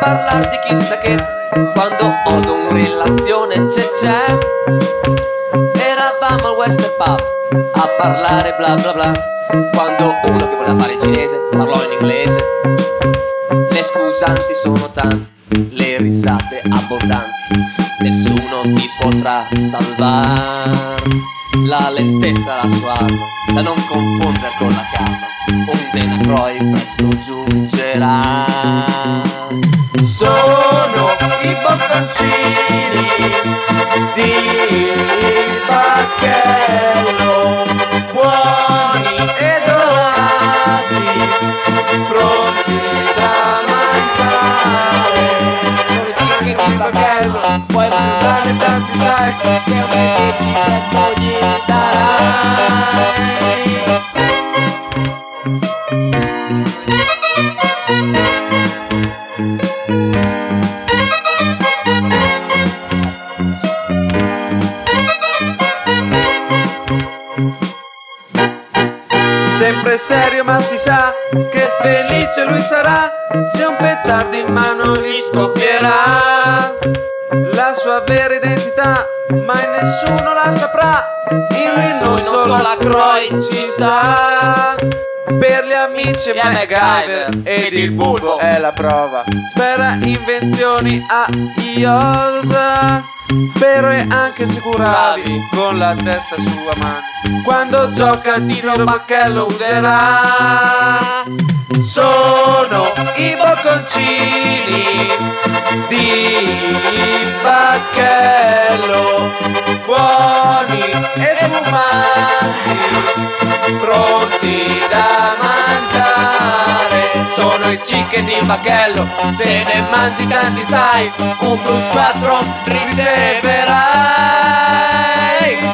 parlare di chissà che, quando odo un relazione c'è. Eravamo al Western Pub a parlare bla bla bla, quando uno che voleva fare il cinese parlò in inglese. Le scusanti sono tanti, le risate abbondanti, nessuno ti potrà salvare. La lentezza la sua arma, da non confondere con la calma, un Dana Croy presto giungerà. Sono i bocconcini di Bacchello, buoni e dorati, pronti da mangiare. Sono i chicchi di Bacchello, puoi mangiare tanti sai, se un ci presto gli darai. Sempre serio ma si sa che felice lui sarà, se un petardo in mano gli scoppierà. La sua vera identità mai nessuno la saprà, in lui non solo la Croy ci sta. Per gli amici è MacGyver ed il bulbo è la prova, spera invenzioni a iosa, però è anche sicuravi con la testa sua mano, quando gioca il tiro Bacchello userà. Sono i bocconcini di Bacchello, buoni e fumanti, pronti da mangiare. Sono i chicken di Bacchello, se ne mangi tanti sai, un +4 riceverai.